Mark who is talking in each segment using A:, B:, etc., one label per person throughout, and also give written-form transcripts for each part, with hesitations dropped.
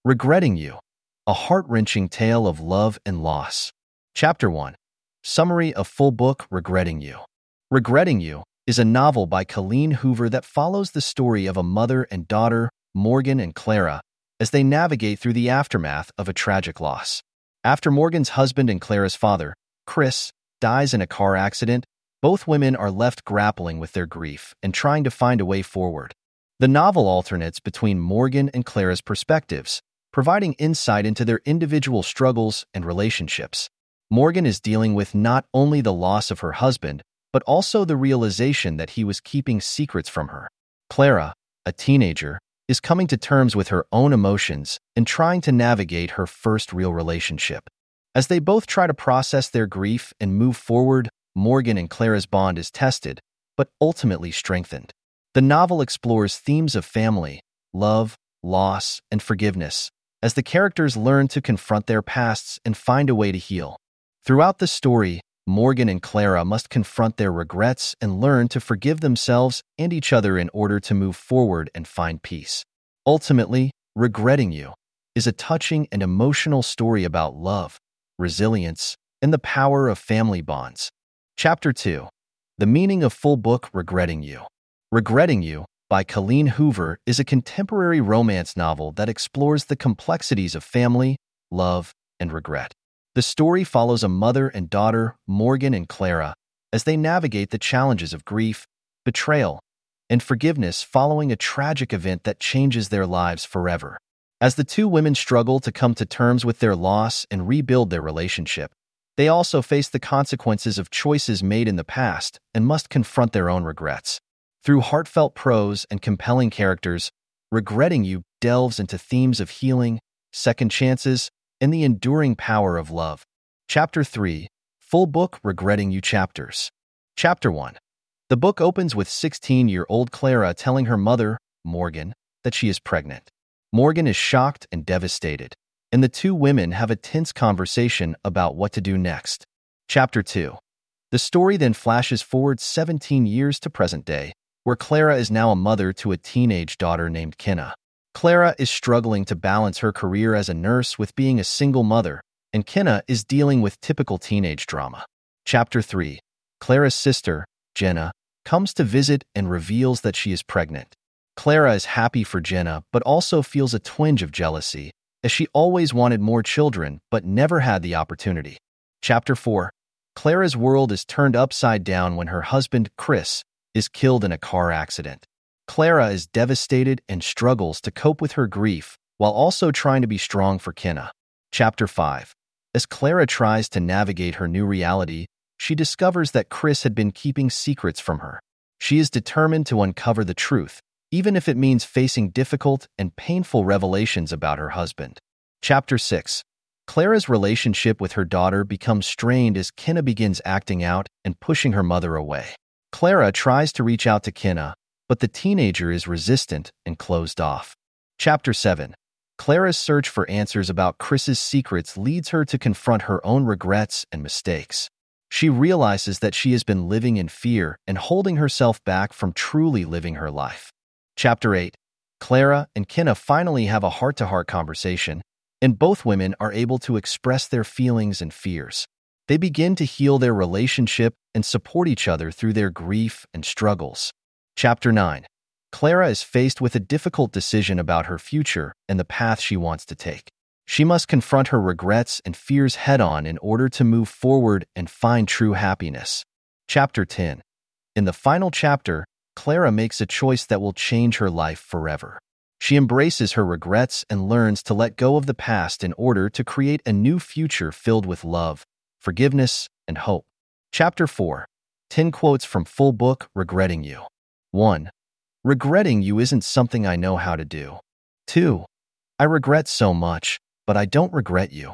A: Regretting You, a heart-wrenching tale of love and loss. Chapter 1. Summary of full book Regretting You. Regretting You is a novel by Colleen Hoover that follows the story of a mother and daughter, Morgan and Clara, as they navigate through the aftermath of a tragic loss. After Morgan's husband and Clara's father, Chris, dies in a car accident, both women are left grappling with their grief and trying to find a way forward. The novel alternates between Morgan and Clara's perspectives, providing insight into their individual struggles and relationships. Morgan is dealing with not only the loss of her husband, but also the realization that he was keeping secrets from her. Clara, a teenager, is coming to terms with her own emotions and trying to navigate her first real relationship. As they both try to process their grief and move forward, Morgan and Clara's bond is tested, but ultimately strengthened. The novel explores themes of family, love, loss, and forgiveness, as the characters learn to confront their pasts and find a way to heal. Throughout the story, Morgan and Clara must confront their regrets and learn to forgive themselves and each other in order to move forward and find peace. Ultimately, Regretting You is a touching and emotional story about love, resilience, and the power of family bonds. Chapter 2. The meaning of full book Regretting You. Regretting You, by Colleen Hoover, is a contemporary romance novel that explores the complexities of family, love, and regret. The story follows a mother and daughter, Morgan and Clara, as they navigate the challenges of grief, betrayal, and forgiveness following a tragic event that changes their lives forever. As the two women struggle to come to terms with their loss and rebuild their relationship, they also face the consequences of choices made in the past and must confront their own regrets. Through heartfelt prose and compelling characters, Regretting You delves into themes of healing, second chances, and the enduring power of love. Chapter 3. Full book Regretting You chapters. Chapter 1. The book opens with 16-year-old Clara telling her mother, Morgan, that she is pregnant. Morgan is shocked and devastated, and the two women have a tense conversation about what to do next. Chapter 2. The story then flashes forward 17 years to present day, where Clara is now a mother to a teenage daughter named Kenna. Clara is struggling to balance her career as a nurse with being a single mother, and Kenna is dealing with typical teenage drama. Chapter 3. Clara's sister, Jenna, comes to visit and reveals that she is pregnant. Clara is happy for Jenna, but also feels a twinge of jealousy, as she always wanted more children but never had the opportunity. Chapter 4. Clara's world is turned upside down when her husband, Chris, is killed in a car accident. Clara is devastated and struggles to cope with her grief while also trying to be strong for Kenna. Chapter 5. As Clara tries to navigate her new reality, she discovers that Chris had been keeping secrets from her. She is determined to uncover the truth, even if it means facing difficult and painful revelations about her husband. Chapter 6. Clara's relationship with her daughter becomes strained as Kenna begins acting out and pushing her mother away. Clara tries to reach out to Kenna, but the teenager is resistant and closed off. Chapter 7. Clara's search for answers about Chris's secrets leads her to confront her own regrets and mistakes. She realizes that she has been living in fear and holding herself back from truly living her life. Chapter 8. Clara and Kenna finally have a heart-to-heart conversation, and both women are able to express their feelings and fears. They begin to heal their relationship and support each other through their grief and struggles. Chapter 9. Clara is faced with a difficult decision about her future and the path she wants to take. She must confront her regrets and fears head-on in order to move forward and find true happiness. Chapter 10. In the final chapter, Clara makes a choice that will change her life forever. She embraces her regrets and learns to let go of the past in order to create a new future filled with love, forgiveness, and hope. Chapter 4. 10 quotes from full book Regretting You. 1. Regretting you isn't something I know how to do. 2. I regret so much, but I don't regret you.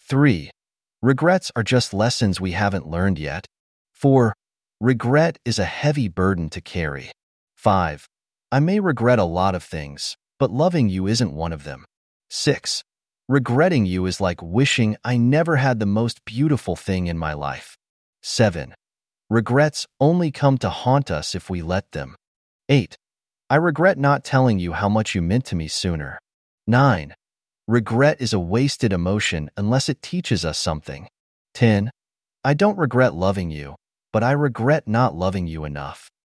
A: 3. Regrets are just lessons we haven't learned yet. 4. Regret is a heavy burden to carry. 5. I may regret a lot of things, but loving you isn't one of them. 6. Regretting you is like wishing I never had the most beautiful thing in my life. 7. Regrets only come to haunt us if we let them. 8. I regret not telling you how much you meant to me sooner. 9. Regret is a wasted emotion unless it teaches us something. 10. I don't regret loving you, but I regret not loving you enough.